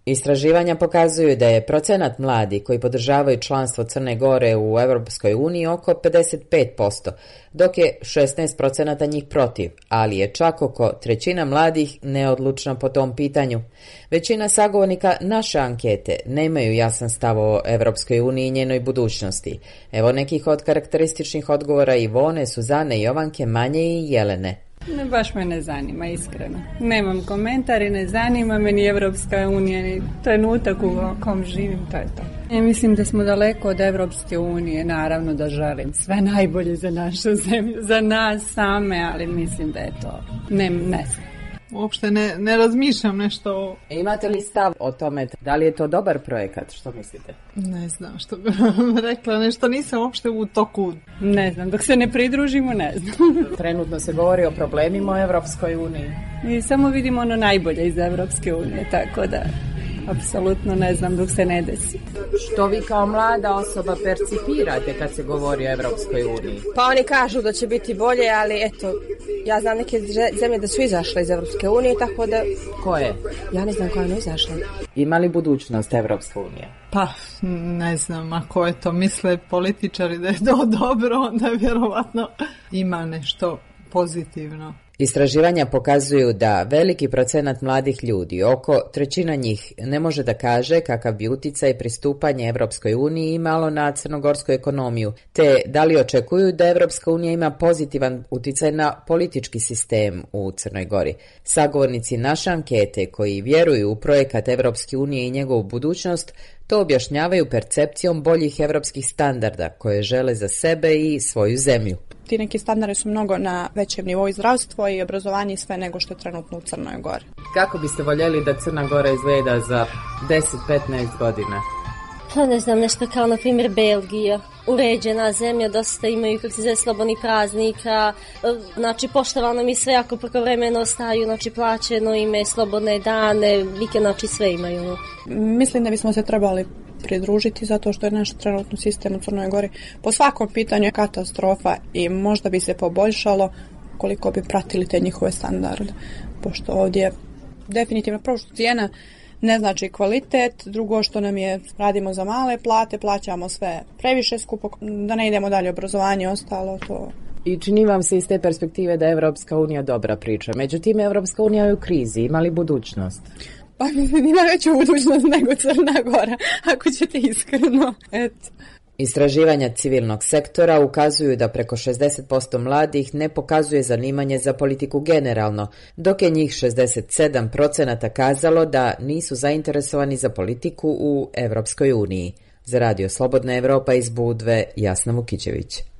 Istraživanja pokazuju da je procenat mladih koji podržavaju članstvo Crne Gore u Europskoj uniji oko 55%, dok je 16% njih protiv, ali je čak oko trećina mladih neodlučna po tom pitanju. Većina sagovornika naše ankete nemaju jasan stav o Europskoj uniji i njenoj budućnosti. Evo nekih od karakterističnih odgovora Ivone, Suzane, Jovanke, Manje i Jelene. Baš me ne zanima, iskreno. Nemam komentar i ne zanima me ni Evropska unija, ni trenutak u kom živim, to je to. Ja mislim da smo daleko od Evropske unije, naravno da želim sve najbolje za našu zemlju, za nas same, ali mislim da je to, ne znam. Uopšte ne razmišljam nešto. Imate li stav o tome, da li je to dobar projekat, što mislite? Ne znam što bih vam rekla, nešto nisam uopšte u toku. Ne znam, dok se ne pridružimo, ne znam. Trenutno se govori o problemima u Evropskoj uniji. I samo vidimo ono najbolje iz Evropske unije, tako da apsolutno ne znam dok se ne desi. Što vi kao mlada osoba percipirate kad se govori o Evropskoj uniji? Pa oni kažu da će biti bolje, ali eto, ja znam neke zemlje da su izašle iz Evropske unije, tako da... Koje? Ja ne znam koja je izašla. Ima li budućnost Evropska unija? Pa, ne znam, ako je to misle političari da je to dobro, onda vjerovatno ima nešto pozitivno. Istraživanja pokazuju da veliki procenat mladih ljudi, oko trećina njih, ne može da kaže kakav bi uticaj pristupanje Evropskoj uniji imalo na crnogorsku ekonomiju, te da li očekuju da Evropska unija ima pozitivan uticaj na politički sistem u Crnoj Gori. Sagovornici naše ankete koji vjeruju u projekat Evropske unije i njegovu budućnost to objašnjavaju percepcijom boljih evropskih standarda koje žele za sebe i svoju zemlju. Ti neki standardi su mnogo na većem nivou i zdravstvo i obrazovanje i sve nego što je trenutno u Crnoj Gori. Kako biste voljeli da Crna Gora izgleda za 10-15 godina? Pa ne znam, nešto kao na primjer Belgija. Uređena zemlja, dosta imaju kako se zove slobodnih praznika, znači poštovano mi sve ako prekovremeno ostaju, znači plaćeno ime, slobodne dane, vikend, znači sve imaju. Mislim da bismo se trebali pridružiti zato što je naš trenutni sistem u Crnoj Gori po svakom pitanju je katastrofa i možda bi se poboljšalo koliko bi pratili te njihove standarde. Pošto ovdje definitivno prvo što cijena ne znači kvalitet, drugo što nam je radimo za male plate, plaćamo sve previše skupo, da ne idemo dalje obrazovanje, ostalo to. I čini vam se iz te perspektive da je Evropska unija dobra priča. Međutim, Evropska unija je u krizi, ima li budućnost? Pa ima veću budućnost nego Crna Gora, ako ćete iskreno. Eto. Istraživanja civilnog sektora ukazuju da preko 60% mladih ne pokazuje zanimanje za politiku generalno, dok je njih 67% kazalo da nisu zainteresovani za politiku u Evropskoj uniji. Za Radio Slobodna Evropa iz Budve, Jasna Vukićević.